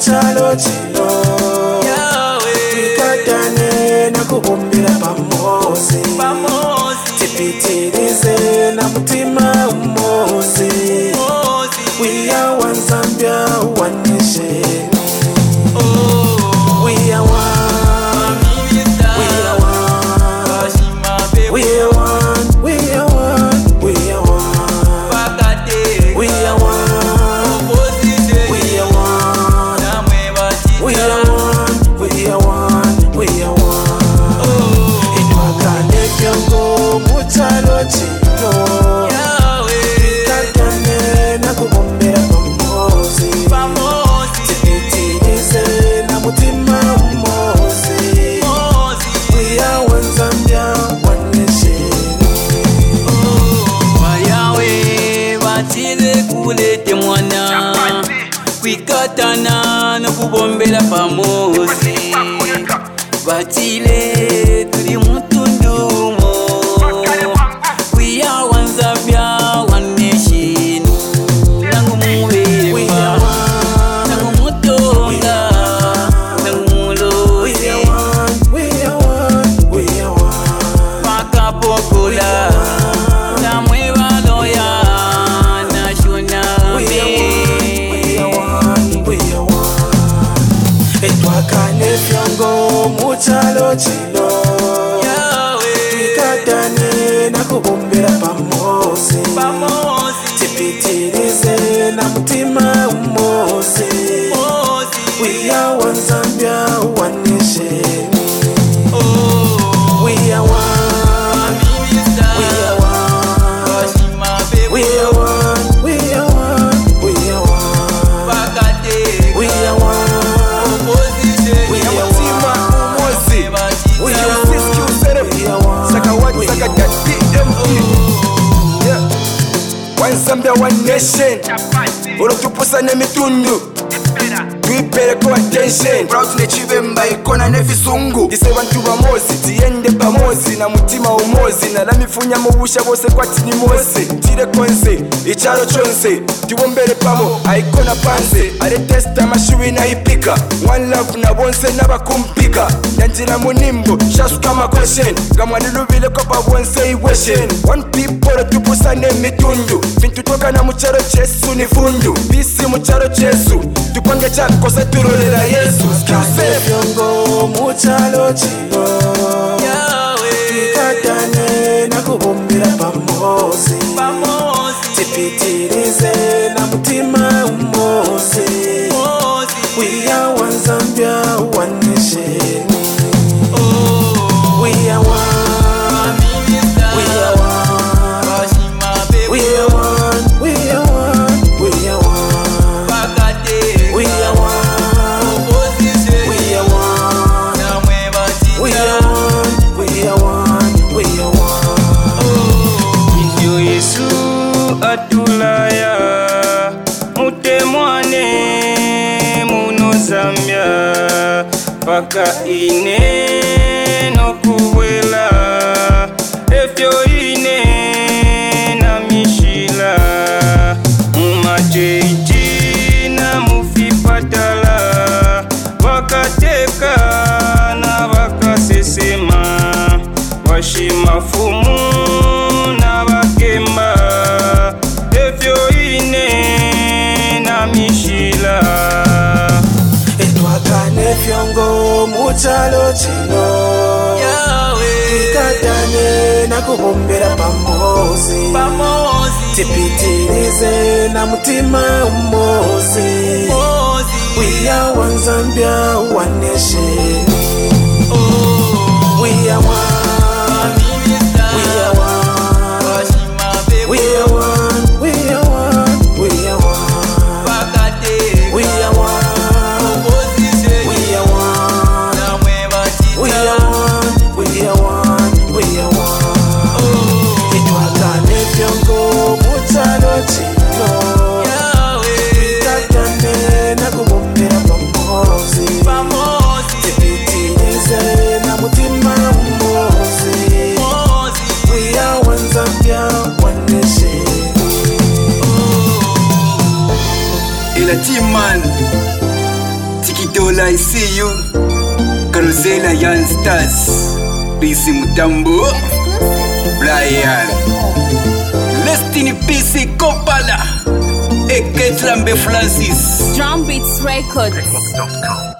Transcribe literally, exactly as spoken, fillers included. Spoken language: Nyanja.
muchalo chino Twikatane na kubumbira pamosi Tipitirize na mutima umosi We are one Zambia, one nation We are one We are one We are one We are one We are one We are one We are one We are one We are one We are one Itwakane fyongo muchalo chino Twikatane na kubumbira pamosi Tipitirize na mutima umosi We are one Zambia, one nation Bayawe batile kulete mwana Kwikatana na kubombela pamosi Batile tuli mutundumo We are one Zambia, one nation Nangu muweba Nangu mutonga Nangu muloze We are one We are one We are one Paka pokola Namwe baloya National We are one We are one Etwakane fyongo muchalo chino Twikatane na kubumbira pamosi Tipitirize na mutima umosi We are one Zambia, one nation We are one We are one We are one We are one We are one We are one We are one We are one We are one Saka one, saka that D M P Yeah One Zambia, one nation Olo tupusane mitundu Twipere kwa attention Proud nechibemba ikona nefisungu Ise bantu bamozi Tiende pamozi na mutima umozi Na lamifunya mubusha bose kwa tini mose Tire konse, icharo chonse Tiwombele pamo, aikona panse Are testa mashuwi na ipika One love na bonse na bakumpika Nyanjina munimbo, shasu kama question Gamwa niluvile kwa pa bonse iweshen One people tupusane mitundu Vintu toka na mucharo chesu ni fundu Bisi mucharo chesu Tupange chako kosa turolera Yesu Twikatane fyongo muchalo chino Twikatane na kubumbira pamosi Tipitirize na mutima umosi We are one Zambia, one nation We are one We are one We are one We are one We are one We are one We are one We are one We are one We are one Yo Yesu atulaya mutemwane muno Zambia paka ine nokuwela efyo ine na mishila mumajeji na mufipatala wakateka na wakasesema washimafumu na bakemba efyo ine na mishila Etwakane fyongo muchalo chino Twikatane na kubumbira pamosi Tipitirize na mutima umosi We are one Zambia, one nation We are one We are one We are one We are one We are one We are one We are one We are one We are one We are one Itwakane fyongo muchalo chino Twikatane na kubumbira pamosi Tipitirize na mutima umosi We are one Zambia, one nation Ila T-Man Dola, I see you. Carosella Young Stars. P C Mutambo. Brian. Lestini P C Kopala. Eketlambe Francis. Drum Beats Records.